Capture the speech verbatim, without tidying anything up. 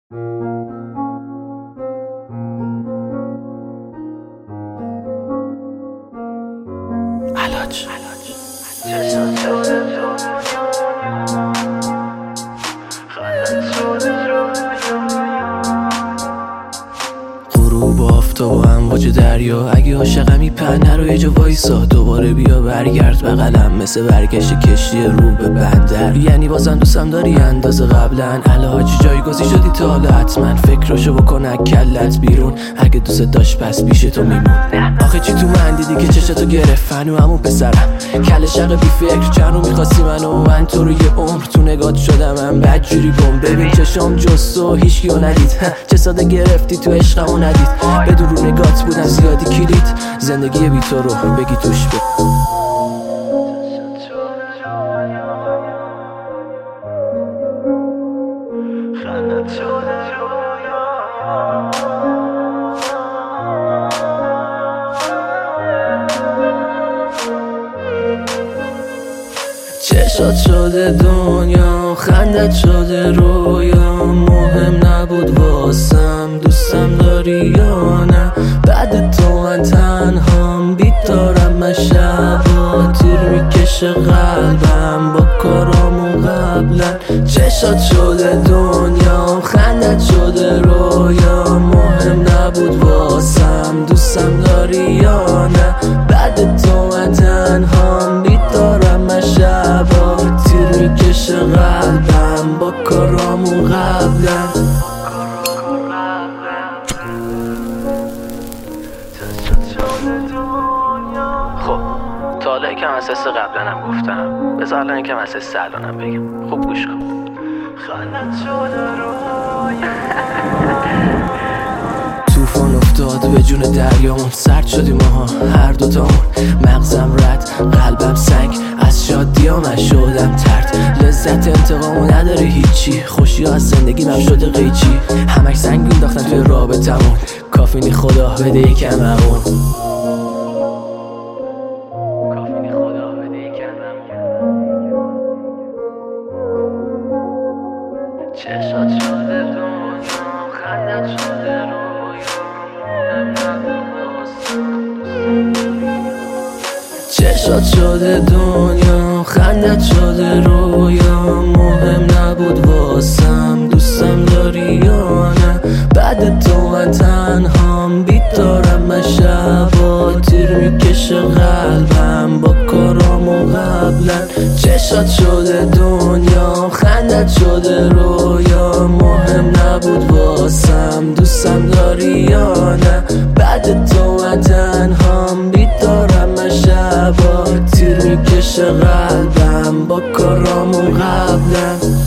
علاج غروب آفتاب و امواج دریا، اگه عاشقم میپنه رو یه جا وایسا، دوباره بیا برگرد بغلم، مثل برگشت کشتی رو به بندر. یعنی بازم دوستم داری اندازه قبلا، علاج جایگزین شدی تا حالا حتما فکراشو بکن از کلت بیرون، اگه دوست داشت پس پیش تو میمون. آخه چی تو من دیدی که چشاتو گرفت فنو همون پسرم، کل شق بی فکر چنو میخواستی منو، من تو رو یه عمر تو نگات شدم، من بدجوری گم. ببین چشام جز تو هیچکیو ندید، چه ساده گرفتی تو عشقمو ندید، بدون رو نگات بودم زیادی کلید، زندگی بی تو رو بگی توش ب چشات شده دنیا، خندت شده رویا، مهم نبود واسم دوستم داری یا نه، بعد تو من تنهام بیدارم، من شبا تیر میکشه قلبم با کارامون قبلا. چشات شده دنیا، خندت شده رویا، مهم نبود واسم دوستم داری یا نه، بعد تو من تنهام بیدارم، من شبا تیر میکشه قلبم با کارامون قبلا. خب تا حالا یکم از حس قبلا هم گفتم، بذار الان یکم از حس الانم بگم، خوب گوش کن. خندت شده رویا، طوفان افتاد به جون دریامون، سرد شدیم ماها هر دوتامون، مغزم رد قلبم سنگ، از شادیام من شدم ترد، لذت انتقامو نداره هیچی، خوشی از زندگی من شده قیچی، همش سنگ مینداختن توی رابطمون، کافینی خدا بده یکم همون. چشات شده دنیا، خندت شده رویا، چشات شده دنیا، خندت شده رویا، مهم نبود واسم دوستم داری یا نه، بعد تو من تنهام بیدارم، من شبا تیر میکشه قلبم با کارامون قبلا. چشات شده دنیا، خندت شده رویا، مهم نبود واسم دوستم داری یا نه، بعد تو من تنهام بیدارم، من شبا تیر میکشه قلبم با کارامون قبلا.